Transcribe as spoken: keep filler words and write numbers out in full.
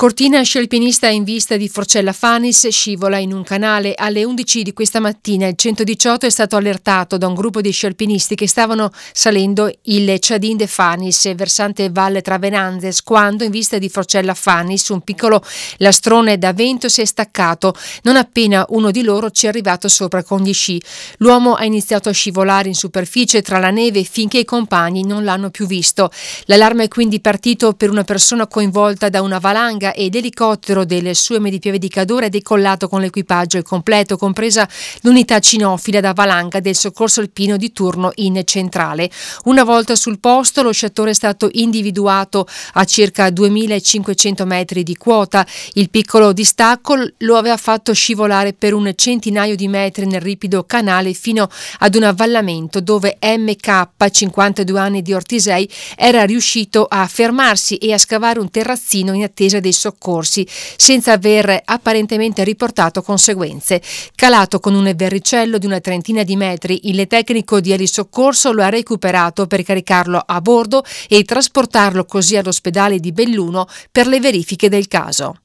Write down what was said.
Cortina scialpinista in vista di Forcella Fanis scivola in un canale. Alle undici di questa mattina il centodiciotto è stato allertato da un gruppo di scialpinisti che stavano salendo il Chadin de Fanis, versante Valle Travenanzes, quando in vista di Forcella Fanis un piccolo lastrone da vento si è staccato. Non appena uno di loro ci è arrivato sopra con gli sci. L'uomo ha iniziato a scivolare in superficie tra la neve finché i compagni non l'hanno più visto. L'allarme è quindi partito per una persona coinvolta da una valanga ed l'elicottero del suo M D P di Cadore è decollato con l'equipaggio al completo, compresa l'unità cinofila da valanga del soccorso alpino di turno in centrale. Una volta sul posto, lo sciatore è stato individuato a circa duemilacinquecento metri di quota. Il piccolo distacco lo aveva fatto scivolare per un centinaio di metri nel ripido canale fino ad un avvallamento dove M K, cinquantadue anni di Ortisei, era riuscito a fermarsi e a scavare un terrazzino in attesa dei soccorsi, senza aver apparentemente riportato conseguenze. Calato con un verricello di una trentina di metri, il tecnico di elisoccorso lo ha recuperato per caricarlo a bordo e trasportarlo così all'ospedale di Belluno per le verifiche del caso.